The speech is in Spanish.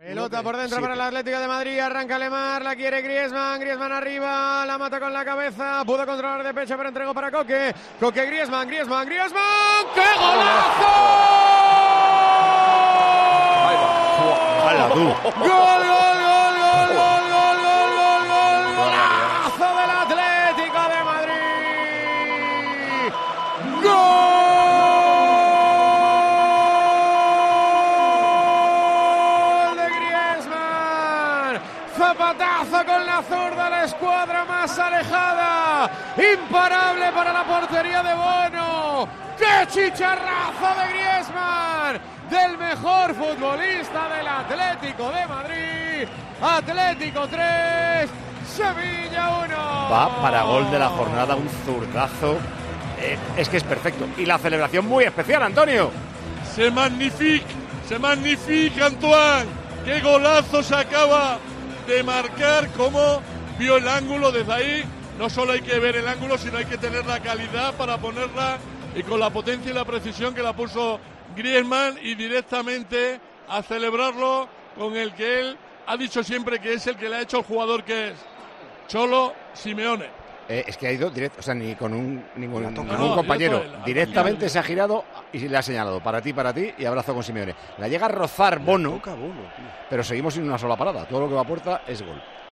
Pelota por dentro para el Atlético de Madrid, arranca Lemar, la quiere Griezmann, Griezmann arriba, la mata con la cabeza, pudo controlar de pecho pero entregó para Coque, Coque Griezmann, ¡qué golazo! ¡Hala tú! ¡Gol! ¡Golazo del Atlético de Madrid! ¡Gol de Griezmann! Zapatazo con la zurda, la escuadra más alejada, imparable para la portería de Bono. ¡Qué chicharrazo de Griezmann! Del mejor futbolista del Atlético de Madrid. Atlético 3, Sevilla 1. Va para gol de la jornada, un zurdazo. Es que es perfecto. Y la celebración muy especial, Antonio. Se magnifique, Antoine. Qué golazo se acaba de marcar. Cómo vio el ángulo desde ahí. No solo hay que ver el ángulo, sino hay que tener la calidad para ponerla, y con la potencia y la precisión que la puso Griezmann, y directamente a celebrarlo con el que él ha dicho siempre que es el que le ha hecho el jugador que es, Cholo Simeone. Es que ha ido directo, o sea, ni con ningún No, compañero. directo, Directamente se ha girado y le ha señalado para ti y abrazo con Simeone. La llega a rozar Bono, pero seguimos sin una sola parada. Todo lo que va a puerta es gol.